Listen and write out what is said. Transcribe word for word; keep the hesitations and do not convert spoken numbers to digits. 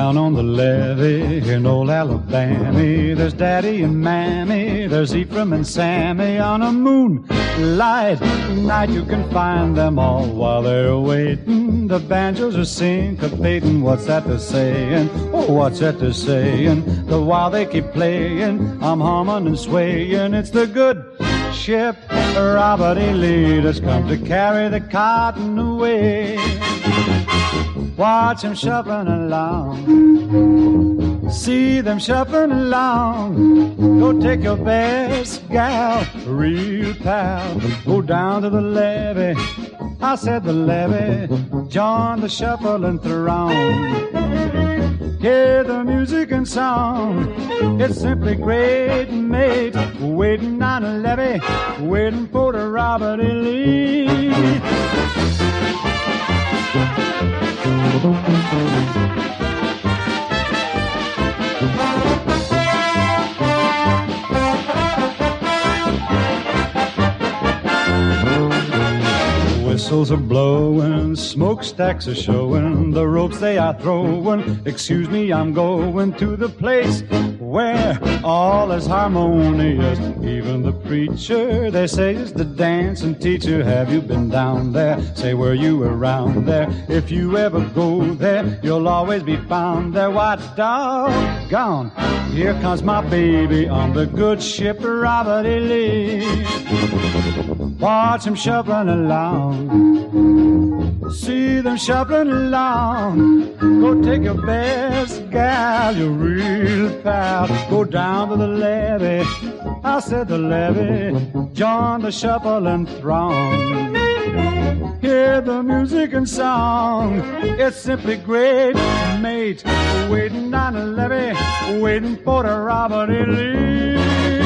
Down on the levee in old Alabama, there's Daddy and Mammy, there's Ephraim and Sammy. On a moonlight night you can find them all while they're waiting. The banjos are syncopating, what's that they're saying? Oh, what's that they're saying? The while they keep playing, I'm humming and swaying. It's the good ship Robert E. Lee that's come to carry the cotton away. Watch him shuffling along, see them shuffling along. Go take your best gal, real pal, go down to the levee. I said the levee, join the shuffling throng. Hear the music and song, it's simply great, mate. Waiting on a levee, waiting for the Robert E. Lee. Whistles are blowing, smokestacks are showing, the ropes they are throwing. Excuse me, I'm going to the place where all is harmonious. Even the preacher, they say, is the dancing teacher. Have you been down there? Say, were you around there? If you ever go there, you'll always be found there. Why, doggone, here comes my baby on the good ship Robert E. Lee. Watch him shuffling along, see them shuffling along. Go take your best gal, your real pal, go down to the levee. I said the levee, join the shuffling throng. Hear the music and song, it's simply great, mate. Waiting on the levee, waiting for the Robert E. Lee.